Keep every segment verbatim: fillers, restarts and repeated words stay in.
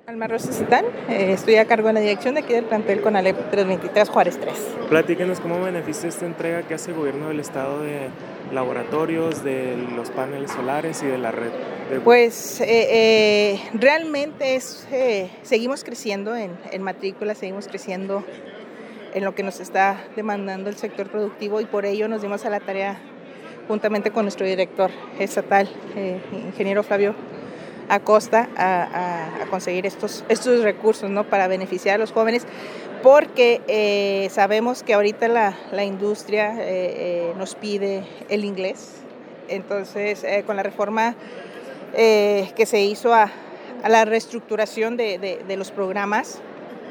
Alma Rosa Citán, eh, estoy a cargo de la dirección de aquí del plantel Conalep trescientos veintitrés Juárez tres. Platíquenos cómo beneficia esta entrega que hace el gobierno del estado de laboratorios, de los paneles solares y de la red. De... Pues eh, eh, realmente es, eh, seguimos creciendo en, en matrícula, seguimos creciendo en lo que nos está demandando el sector productivo y por ello nos dimos a la tarea juntamente con nuestro director estatal, eh, ingeniero Flavio Acosta, a, a, a conseguir estos, estos recursos, ¿no?, para beneficiar a los jóvenes, porque eh, sabemos que ahorita la, la industria eh, eh, nos pide el inglés. Entonces, eh, con la reforma eh, que se hizo a, a la reestructuración de, de, de los programas,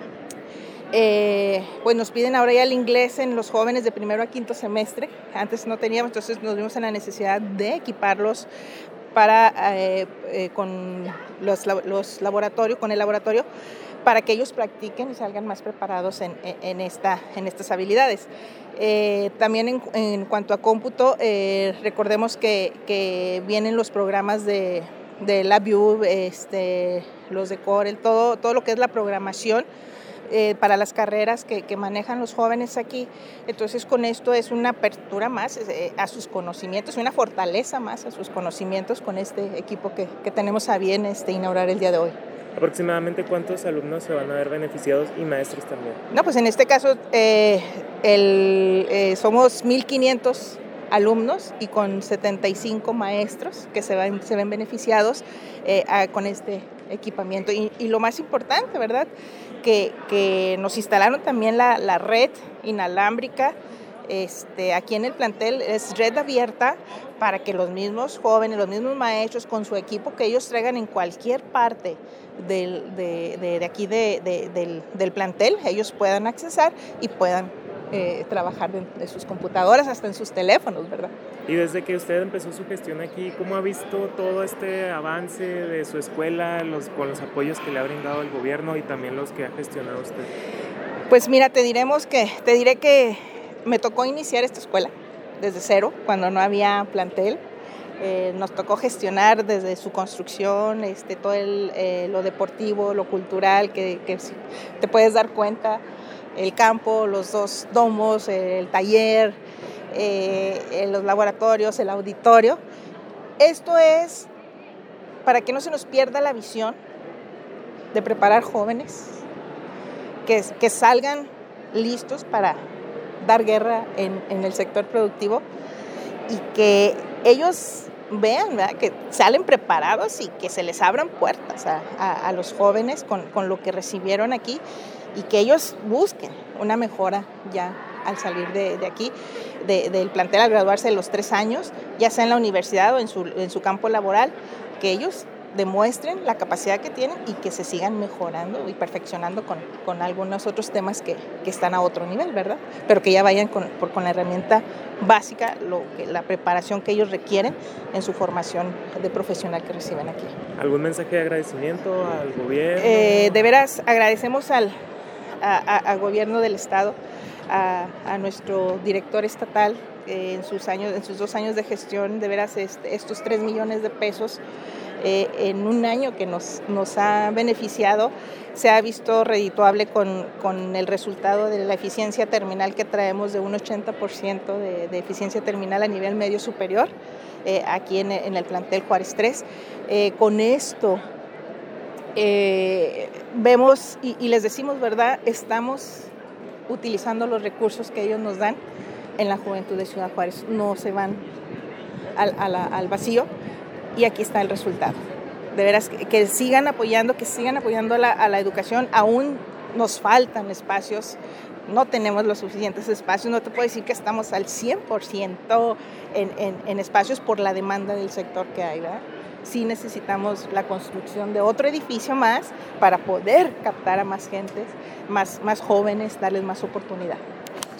Eh, pues nos piden ahora ya el inglés en los jóvenes de primero a quinto semestre. Antes no teníamos, entonces nos vimos en la necesidad de equiparlos para eh, eh, con los, los laboratorios, con el laboratorio, para que ellos practiquen y salgan más preparados en, en, esta, en estas habilidades. Eh, también en, en cuanto a cómputo, eh, recordemos que, que vienen los programas de, de LabVIEW, este, los de Corel, todo, todo lo que es la programación Eh, para las carreras que, que manejan los jóvenes aquí. Entonces con esto es una apertura más eh, a sus conocimientos, una fortaleza más a sus conocimientos con este equipo que, que tenemos a bien este, inaugurar el día de hoy. ¿Aproximadamente cuántos alumnos se van a ver beneficiados y maestros también? No, pues en este caso eh, el, eh, somos mil quinientos alumnos y con setenta y cinco maestros que se, van, se ven beneficiados eh, a, con este equipamiento. Y, y lo más importante, ¿verdad?, que, que nos instalaron también la, la red inalámbrica. Este, aquí en el plantel es red abierta para que los mismos jóvenes, los mismos maestros, con su equipo que ellos traigan en cualquier parte del, de, de, de aquí de, de, del, del plantel, ellos puedan accesar y puedan eh, trabajar de, de sus computadoras hasta en sus teléfonos, ¿verdad? Y desde que usted empezó su gestión aquí, ¿cómo ha visto todo este avance de su escuela, los, con los apoyos que le ha brindado el gobierno y también los que ha gestionado usted? Pues mira, te diremos que, te diré que me tocó iniciar esta escuela desde cero, cuando no había plantel. Eh, nos tocó gestionar desde su construcción, este, todo el, eh, lo deportivo, lo cultural, que, que te puedes dar cuenta, el campo, los dos domos, el taller, eh, los laboratorios, el auditorio. Esto es para que no se nos pierda la visión de preparar jóvenes que, que salgan listos para dar guerra en, en el sector productivo y que ellos vean, ¿verdad?, que salen preparados y que se les abran puertas a, a, a los jóvenes con, con lo que recibieron aquí y que ellos busquen una mejora ya al salir de, de aquí, de, del plantel, al graduarse de los tres años, ya sea en la universidad o en su, en su campo laboral, que ellos demuestren la capacidad que tienen y que se sigan mejorando y perfeccionando con, con algunos otros temas que, que están a otro nivel, ¿verdad? Pero que ya vayan con, por, con la herramienta básica, lo que, la preparación que ellos requieren en su formación de profesional que reciben aquí. ¿Algún mensaje de agradecimiento al gobierno? Eh, de veras, agradecemos al a, a, al gobierno del estado, a, a nuestro director estatal, eh, en sus años, en sus dos años de gestión, de veras este, estos tres millones de pesos Eh, en un año que nos, nos ha beneficiado, se ha visto redituable con, con el resultado de la eficiencia terminal que traemos de un ochenta por ciento de, de eficiencia terminal a nivel medio superior, eh, aquí en, en el plantel Juárez tres. Eh, con esto eh, vemos y, y les decimos, ¿verdad?, estamos utilizando los recursos que ellos nos dan en la juventud de Ciudad Juárez, no se van al, a la, al vacío. Y aquí está el resultado. De veras, que, que sigan apoyando, que sigan apoyando a la, a la educación. Aún nos faltan espacios, no tenemos los suficientes espacios. No te puedo decir que estamos al cien por ciento en, en, en espacios por la demanda del sector que hay, ¿verdad? Sí necesitamos la construcción de otro edificio más para poder captar a más gentes, más, más jóvenes, darles más oportunidad.